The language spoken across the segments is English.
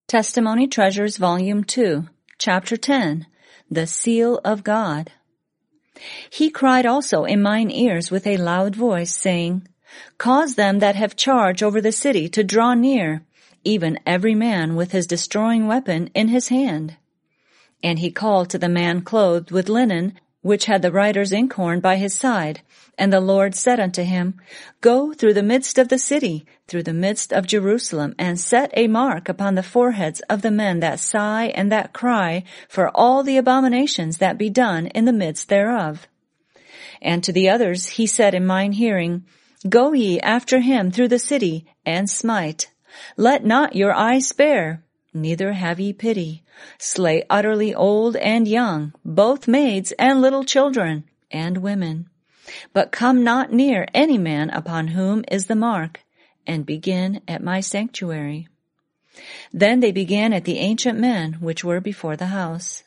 Testimony Treasures Volume 2, Chapter 10, The Seal of God. He cried also in mine ears with a loud voice, saying, Cause them that have charge over the city to draw near, even every man with his destroying weapon in his hand. And he called to the man clothed with linen, which had the writer's inkhorn by his side. And the Lord said unto him, Go through the midst of the city, through the midst of Jerusalem, and set a mark upon the foreheads of the men that sigh and that cry for all the abominations that be done in the midst thereof. And to the others he said in mine hearing, Go ye after him through the city, and smite. Let not your eye spare, neither have ye pity. Slay utterly old and young, both maids and little children, and women. But come not near any man upon whom is the mark, and begin at my sanctuary. Then they began at the ancient men which were before the house.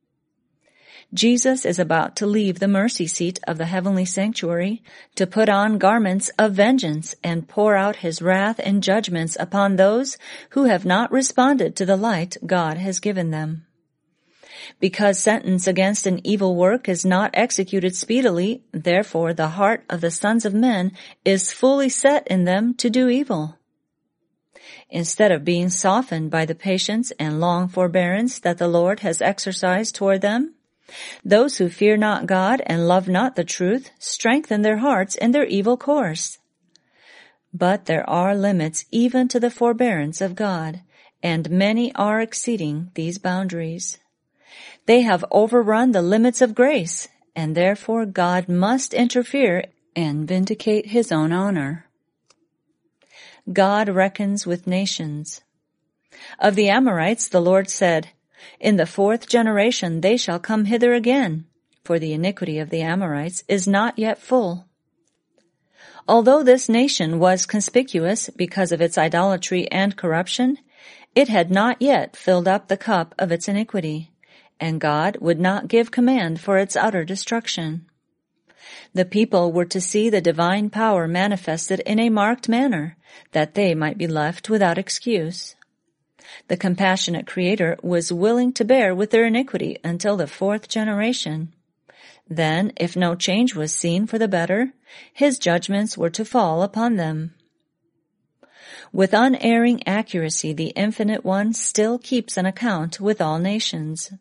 Jesus is about to leave the mercy seat of the heavenly sanctuary to put on garments of vengeance and pour out his wrath and judgments upon those who have not responded to the light God has given them. Because sentence against an evil work is not executed speedily, therefore the heart of the sons of men is fully set in them to do evil. Instead of being softened by the patience and long forbearance that the Lord has exercised toward them, those who fear not God and love not the truth strengthen their hearts in their evil course. But there are limits even to the forbearance of God, and many are exceeding these boundaries. They have overrun the limits of grace, and therefore God must interfere and vindicate his own honor. God reckons with nations. Of the Amorites the Lord said, In the 4th generation they shall come hither again, for the iniquity of the Amorites is not yet full. Although this nation was conspicuous because of its idolatry and corruption, it had not yet filled up the cup of its iniquity, and God would not give command for its utter destruction. The people were to see the divine power manifested in a marked manner, that they might be left without excuse. The compassionate Creator was willing to bear with their iniquity until the 4th generation. Then, if no change was seen for the better, his judgments were to fall upon them. With unerring accuracy, the Infinite One still keeps an account with all nations.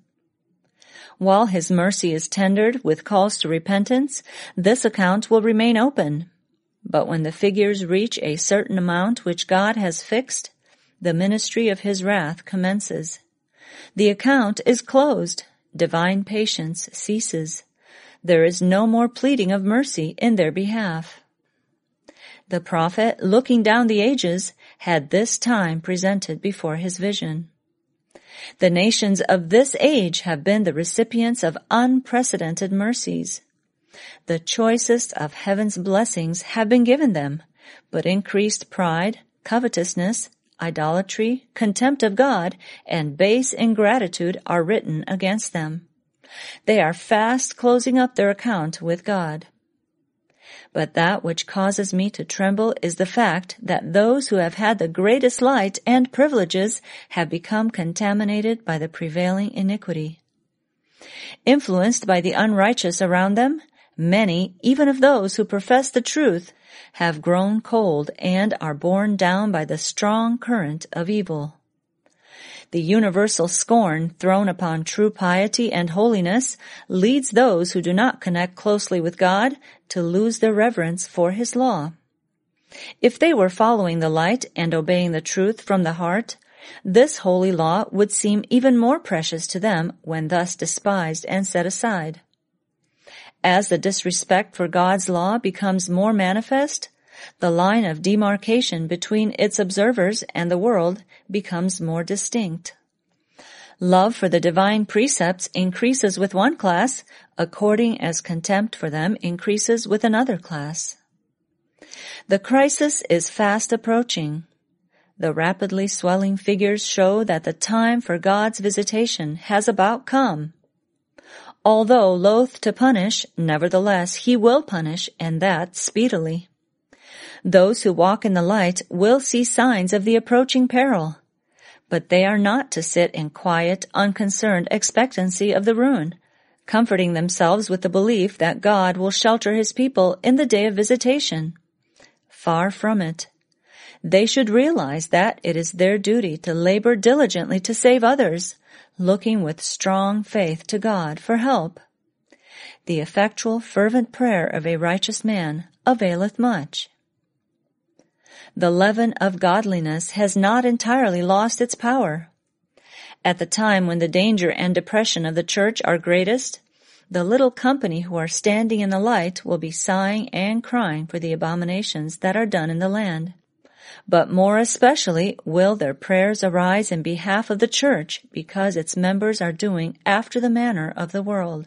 While his mercy is tendered with calls to repentance, this account will remain open. But when the figures reach a certain amount which God has fixed, the ministry of his wrath commences. The account is closed. Divine patience ceases. There is no more pleading of mercy in their behalf. The prophet, looking down the ages, had this time presented before his vision. The nations of this age have been the recipients of unprecedented mercies. The choicest of heaven's blessings have been given them, but increased pride, covetousness, idolatry, contempt of God, and base ingratitude are written against them. They are fast closing up their account with God. But that which causes me to tremble is the fact that those who have had the greatest light and privileges have become contaminated by the prevailing iniquity. Influenced by the unrighteous around them, many, even of those who profess the truth, have grown cold and are borne down by the strong current of evil. The universal scorn thrown upon true piety and holiness leads those who do not connect closely with God to lose their reverence for his law. If they were following the light and obeying the truth from the heart, this holy law would seem even more precious to them when thus despised and set aside. As the disrespect for God's law becomes more manifest, the line of demarcation between its observers and the world becomes more distinct. Love for the divine precepts increases with one class, according as contempt for them increases with another class. The crisis is fast approaching. The rapidly swelling figures show that the time for God's visitation has about come. Although loath to punish, nevertheless he will punish, and that speedily. Those who walk in the light will see signs of the approaching peril, But they are not to sit in quiet, unconcerned expectancy of the ruin, comforting themselves with the belief that God will shelter his people in the day of visitation. Far from it. They should realize that it is their duty to labor diligently to save others, looking with strong faith to God for help. The effectual, fervent prayer of a righteous man availeth much. The leaven of godliness has not entirely lost its power. At the time when the danger and depression of the church are greatest, the little company who are standing in the light will be sighing and crying for the abominations that are done in the land. But more especially will their prayers arise in behalf of the church because its members are doing after the manner of the world.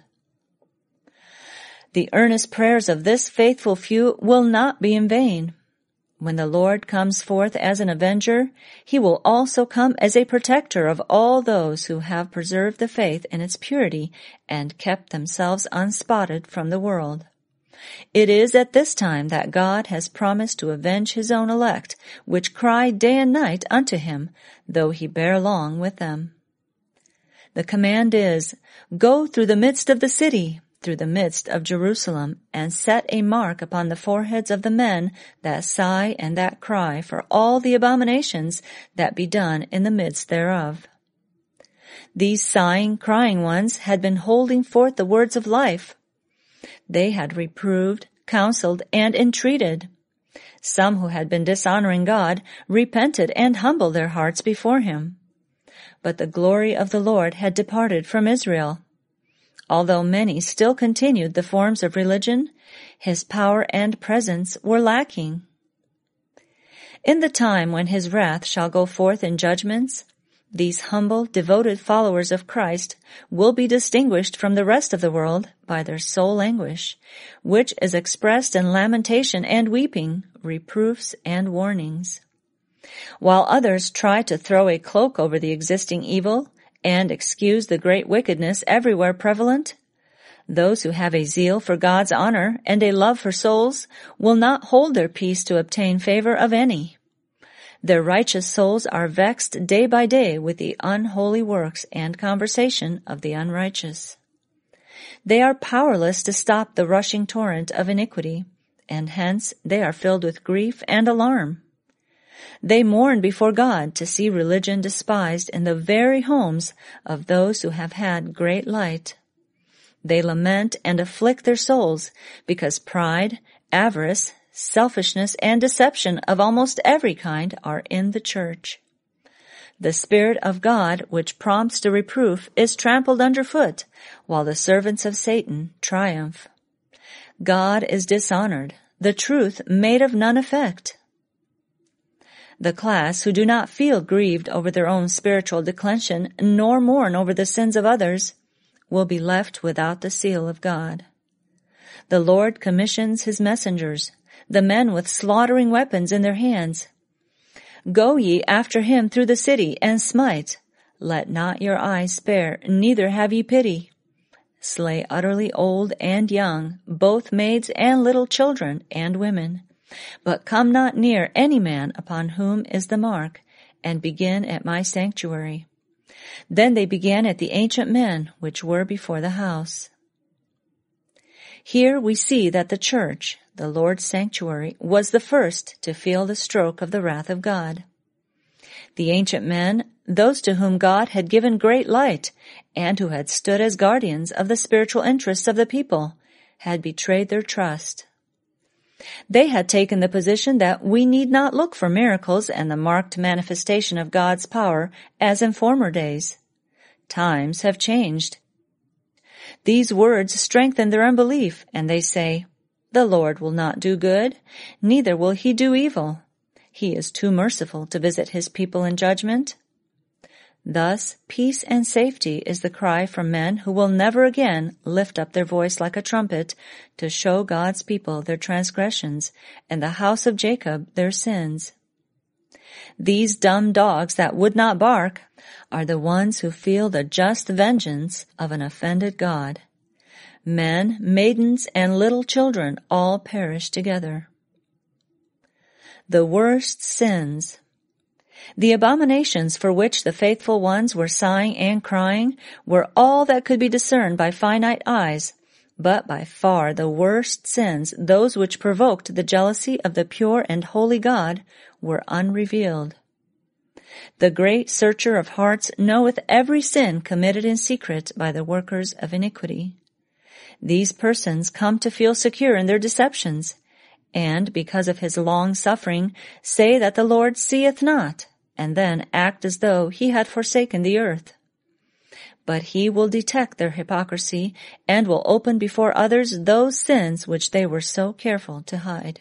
The earnest prayers of this faithful few will not be in vain. When the Lord comes forth as an avenger, he will also come as a protector of all those who have preserved the faith in its purity and kept themselves unspotted from the world. It is at this time that God has promised to avenge his own elect, which cry day and night unto him, though he bear long with them. The command is, Go through the midst of the city, through the midst of Jerusalem, and set a mark upon the foreheads of the men that sigh and that cry for all the abominations that be done in the midst thereof. These sighing, crying ones had been holding forth the words of life. They had reproved, counseled, and entreated. Some who had been dishonoring God repented and humbled their hearts before him. But the glory of the Lord had departed from Israel. Although many still continued the forms of religion, his power and presence were lacking. In the time when his wrath shall go forth in judgments, these humble, devoted followers of Christ will be distinguished from the rest of the world by their soul anguish, which is expressed in lamentation and weeping, reproofs and warnings. While others try to throw a cloak over the existing evil and excuse the great wickedness everywhere prevalent, those who have a zeal for God's honor and a love for souls will not hold their peace to obtain favor of any. Their righteous souls are vexed day by day with the unholy works and conversation of the unrighteous. They are powerless to stop the rushing torrent of iniquity, and hence they are filled with grief and alarm. They mourn before God to see religion despised in the very homes of those who have had great light. They lament and afflict their souls because pride, avarice, selfishness, and deception of almost every kind are in the church. The Spirit of God, which prompts to reproof, is trampled underfoot, while the servants of Satan triumph. God is dishonored, the truth made of none effect. The class who do not feel grieved over their own spiritual declension, nor mourn over the sins of others, will be left without the seal of God. The Lord commissions his messengers, the men with slaughtering weapons in their hands. Go ye after him through the city, and smite. Let not your eyes spare, neither have ye pity. Slay utterly old and young, both maids and little children and women. But come not near any man upon whom is the mark, and begin at my sanctuary. Then they began at the ancient men which were before the house. Here we see that the church, the Lord's sanctuary, was the first to feel the stroke of the wrath of God. The ancient men, those to whom God had given great light, and who had stood as guardians of the spiritual interests of the people, had betrayed their trust. They had taken the position that we need not look for miracles and the marked manifestation of God's power as in former days. Times have changed. These words strengthen their unbelief, and they say, The Lord will not do good, neither will he do evil. He is too merciful to visit his people in judgment. Thus, peace and safety is the cry from men who will never again lift up their voice like a trumpet to show God's people their transgressions and the house of Jacob their sins. These dumb dogs that would not bark are the ones who feel the just vengeance of an offended God. Men, maidens, and little children all perish together. The worst sins. The abominations for which the faithful ones were sighing and crying were all that could be discerned by finite eyes, but by far the worst sins, those which provoked the jealousy of the pure and holy God, were unrevealed. The great searcher of hearts knoweth every sin committed in secret by the workers of iniquity. These persons come to feel secure in their deceptions, and because of his long suffering say that the Lord seeth not, and then act as though he had forsaken the earth. But he will detect their hypocrisy and will open before others those sins which they were so careful to hide.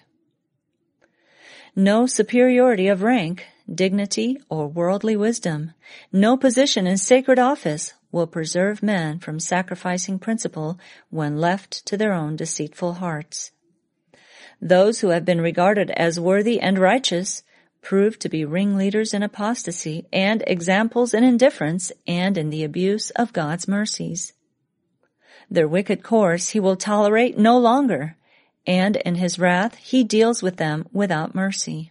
No superiority of rank, dignity, or worldly wisdom, no position in sacred office will preserve men from sacrificing principle when left to their own deceitful hearts. Those who have been regarded as worthy and righteous prove to be ringleaders in apostasy and examples in indifference and in the abuse of God's mercies. Their wicked course he will tolerate no longer, and in his wrath he deals with them without mercy.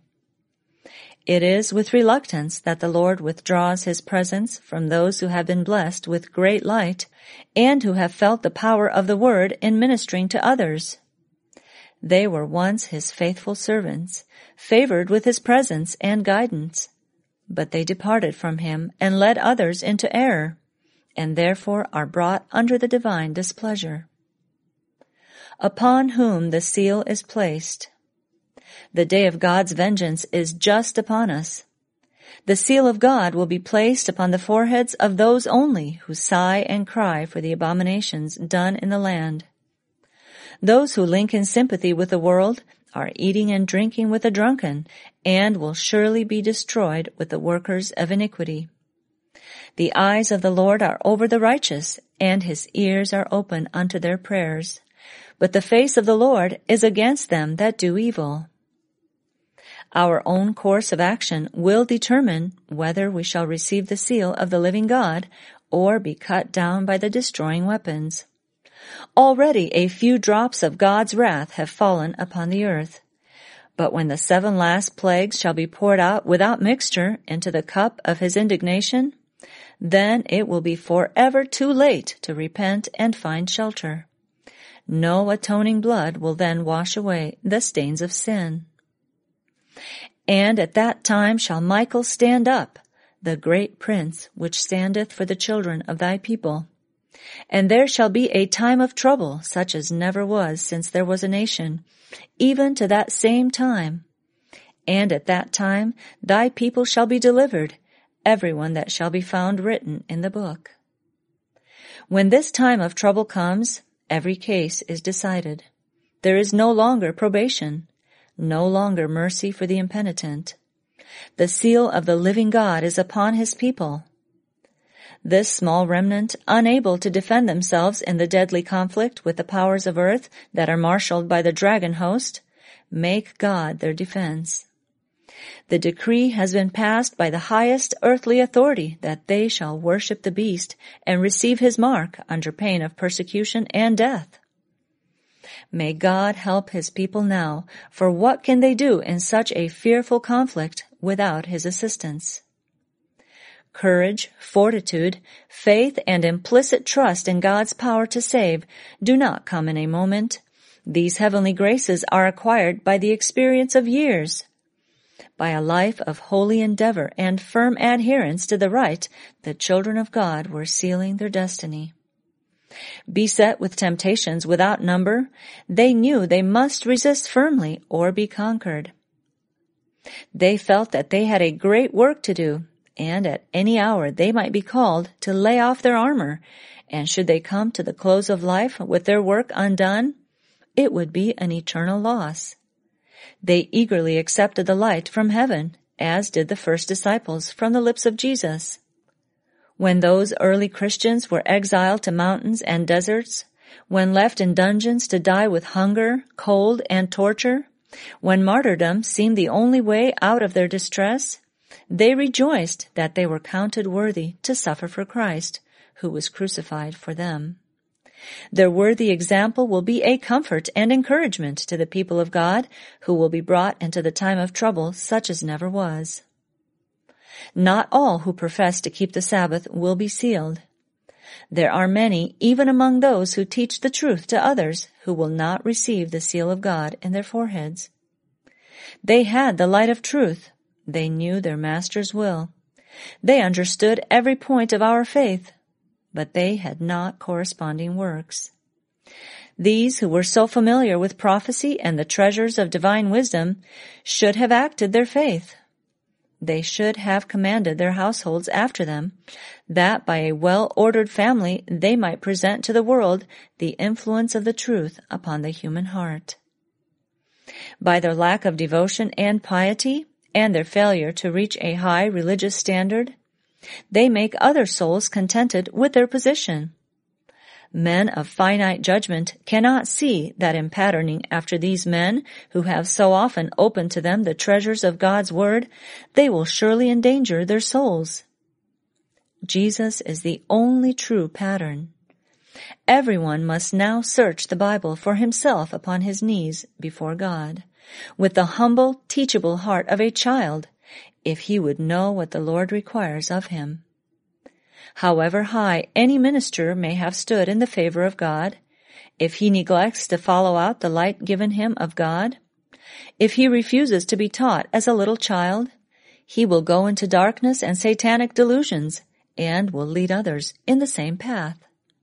It is with reluctance that the Lord withdraws his presence from those who have been blessed with great light and who have felt the power of the word in ministering to others. They were once his faithful servants, favored with his presence and guidance, but they departed from him and led others into error, and therefore are brought under the divine displeasure. Upon whom the seal is placed. The day of God's vengeance is just upon us. The seal of God will be placed upon the foreheads of those only who sigh and cry for the abominations done in the land. Those who link in sympathy with the world are eating and drinking with the drunken, and will surely be destroyed with the workers of iniquity. The eyes of the Lord are over the righteous, and his ears are open unto their prayers. But the face of the Lord is against them that do evil. Our own course of action will determine whether we shall receive the seal of the living God or be cut down by the destroying weapons. Already a few drops of God's wrath have fallen upon the earth. But when the 7 last plagues shall be poured out without mixture into the cup of his indignation, then it will be forever too late to repent and find shelter. No atoning blood will then wash away the stains of sin. And at that time shall Michael stand up, the great prince which standeth for the children of thy people. And there shall be a time of trouble such as never was since there was a nation, even to that same time. And at that time thy people shall be delivered, every one that shall be found written in the book. When this time of trouble comes, every case is decided. There is no longer probation, no longer mercy for the impenitent. The seal of the living God is upon his people. This small remnant, unable to defend themselves in the deadly conflict with the powers of earth that are marshaled by the dragon host, make God their defense. The decree has been passed by the highest earthly authority that they shall worship the beast and receive his mark under pain of persecution and death. May God help his people now, for what can they do in such a fearful conflict without his assistance? Courage, fortitude, faith, and implicit trust in God's power to save do not come in a moment. These heavenly graces are acquired by the experience of years. By a life of holy endeavor and firm adherence to the right, the children of God were sealing their destiny. Beset with temptations without number, they knew they must resist firmly or be conquered. They felt that they had a great work to do, and at any hour they might be called to lay off their armor, and should they come to the close of life with their work undone, it would be an eternal loss. They eagerly accepted the light from heaven, as did the first disciples from the lips of Jesus. When those early Christians were exiled to mountains and deserts, when left in dungeons to die with hunger, cold, and torture, when martyrdom seemed the only way out of their distress, they rejoiced that they were counted worthy to suffer for Christ, who was crucified for them. Their worthy example will be a comfort and encouragement to the people of God, who will be brought into the time of trouble such as never was. Not all who profess to keep the Sabbath will be sealed. There are many, even among those who teach the truth to others, who will not receive the seal of God in their foreheads. They had the light of truth. They knew their Master's will. They understood every point of our faith, but they had not corresponding works. These who were so familiar with prophecy and the treasures of divine wisdom should have acted their faith. They should have commanded their households after them, that by a well-ordered family they might present to the world the influence of the truth upon the human heart. By their lack of devotion and piety, and their failure to reach a high religious standard, they make other souls contented with their position. Men of finite judgment cannot see that in patterning after these men who have so often opened to them the treasures of God's Word, they will surely endanger their souls. Jesus is the only true pattern. Everyone must now search the Bible for himself upon his knees before God, with the humble, teachable heart of a child, if he would know what the Lord requires of him. However high any minister may have stood in the favor of God, if he neglects to follow out the light given him of God, if he refuses to be taught as a little child, he will go into darkness and satanic delusions, and will lead others in the same path.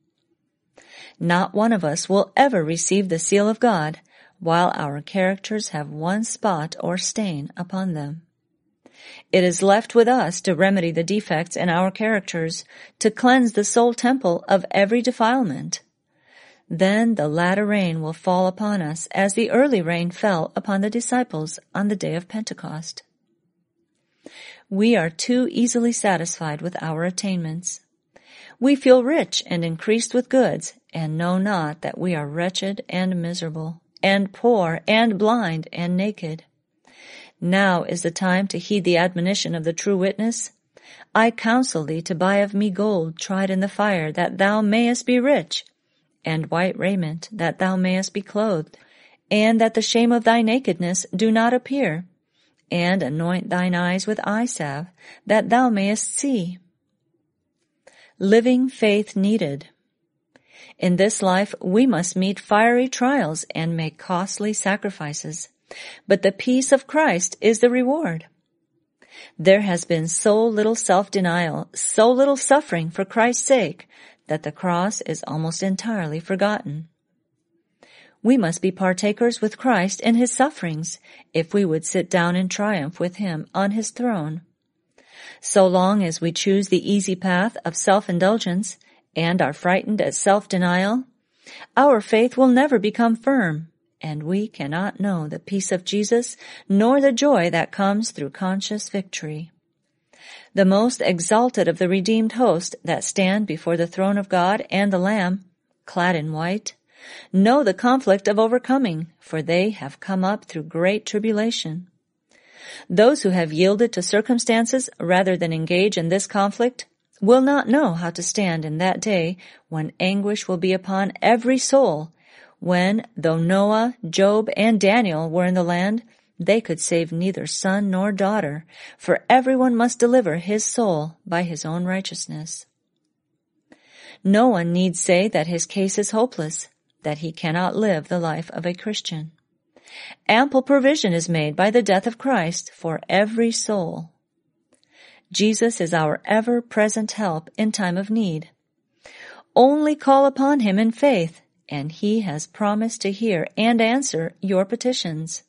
Not one of us will ever receive the seal of God while our characters have one spot or stain upon them. It is left with us to remedy the defects in our characters, to cleanse the soul temple of every defilement. Then the latter rain will fall upon us as the early rain fell upon the disciples on the day of Pentecost. We are too easily satisfied with our attainments. We feel rich and increased with goods, and know not that we are wretched and miserable, and poor and blind and naked. Now is the time to heed the admonition of the true witness. I counsel thee to buy of me gold tried in the fire, that thou mayest be rich, and white raiment, that thou mayest be clothed, and that the shame of thy nakedness do not appear, and anoint thine eyes with eye salve, that thou mayest see. Living faith needed. In this life we must meet fiery trials and make costly sacrifices, but the peace of Christ is the reward. There has been so little self-denial, so little suffering for Christ's sake, that the cross is almost entirely forgotten. We must be partakers with Christ in his sufferings, if we would sit down in triumph with him on his throne. So long as we choose the easy path of self-indulgence and are frightened at self-denial, our faith will never become firm, and we cannot know the peace of Jesus nor the joy that comes through conscious victory. The most exalted of the redeemed host that stand before the throne of God and the Lamb, clad in white, know the conflict of overcoming, for they have come up through great tribulation. Those who have yielded to circumstances rather than engage in this conflict will not know how to stand in that day when anguish will be upon every soul, when, though Noah, Job, and Daniel were in the land, they could save neither son nor daughter, for everyone must deliver his soul by his own righteousness. No one need say that his case is hopeless, that he cannot live the life of a Christian. Ample provision is made by the death of Christ for every soul. Jesus is our ever-present help in time of need. Only call upon him in faith, and he has promised to hear and answer your petitions.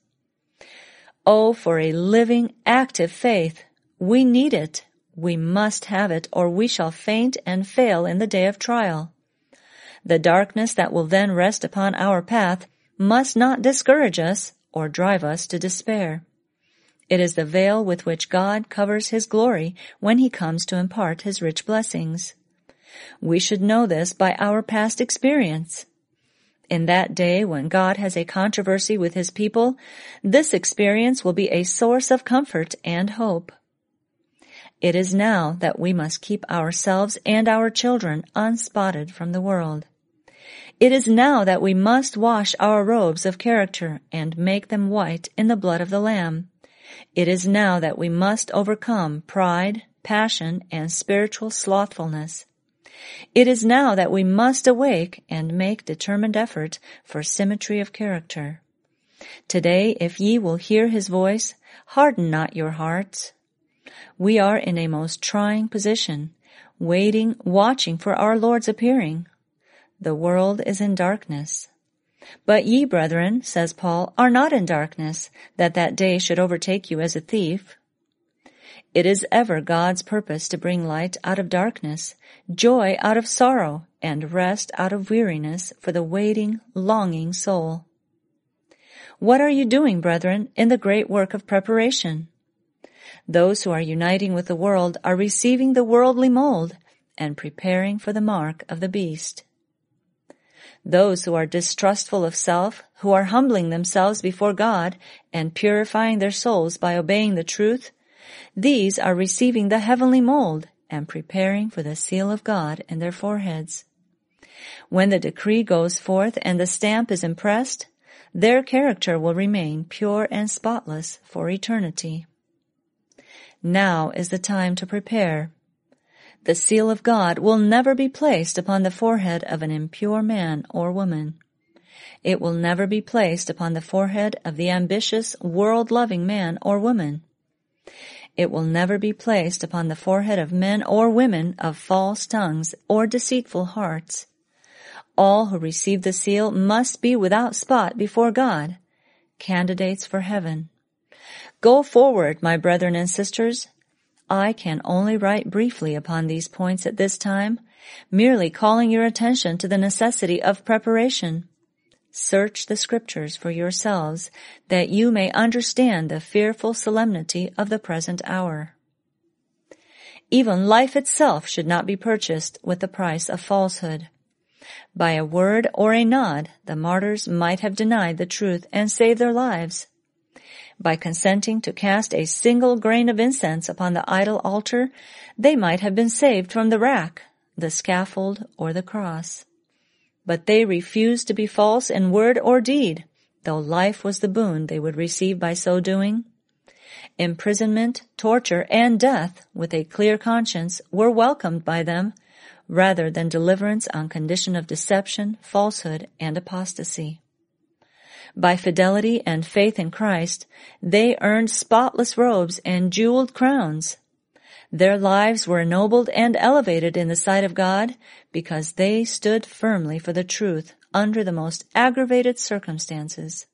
Oh, for a living, active faith! We need it. We must have it, or we shall faint and fail in the day of trial. The darkness that will then rest upon our path must not discourage us or drive us to despair. It is the veil with which God covers his glory when he comes to impart his rich blessings. We should know this by our past experience. In that day when God has a controversy with his people, this experience will be a source of comfort and hope. It is now that we must keep ourselves and our children unspotted from the world. It is now that we must wash our robes of character and make them white in the blood of the Lamb, It is now that we must overcome pride, passion, and spiritual slothfulness. It is now that we must awake and make determined effort for symmetry of character. Today, if ye will hear his voice, harden not your hearts. We are in a most trying position, waiting, watching for our Lord's appearing. The world is in darkness. But ye, brethren, says Paul, are not in darkness, that day should overtake you as a thief. It is ever God's purpose to bring light out of darkness, joy out of sorrow, and rest out of weariness for the waiting, longing soul. What are you doing, brethren, in the great work of preparation? Those who are uniting with the world are receiving the worldly mold and preparing for the mark of the beast. Those who are distrustful of self, who are humbling themselves before God and purifying their souls by obeying the truth, these are receiving the heavenly mold and preparing for the seal of God in their foreheads. When the decree goes forth and the stamp is impressed, their character will remain pure and spotless for eternity. Now is the time to prepare. The seal of God will never be placed upon the forehead of an impure man or woman. It will never be placed upon the forehead of the ambitious, world-loving man or woman. It will never be placed upon the forehead of men or women of false tongues or deceitful hearts. All who receive the seal must be without spot before God, candidates for heaven. Go forward, my brethren and sisters. I can only write briefly upon these points at this time, merely calling your attention to the necessity of preparation. Search the Scriptures for yourselves, that you may understand the fearful solemnity of the present hour. Even life itself should not be purchased with the price of falsehood. By a word or a nod, the martyrs might have denied the truth and saved their lives. By consenting to cast a single grain of incense upon the idol altar, they might have been saved from the rack, the scaffold, or the cross. But they refused to be false in word or deed, though life was the boon they would receive by so doing. Imprisonment, torture, and death, with a clear conscience, were welcomed by them, rather than deliverance on condition of deception, falsehood, and apostasy. By fidelity and faith in Christ, they earned spotless robes and jeweled crowns. Their lives were ennobled and elevated in the sight of God because they stood firmly for the truth under the most aggravated circumstances.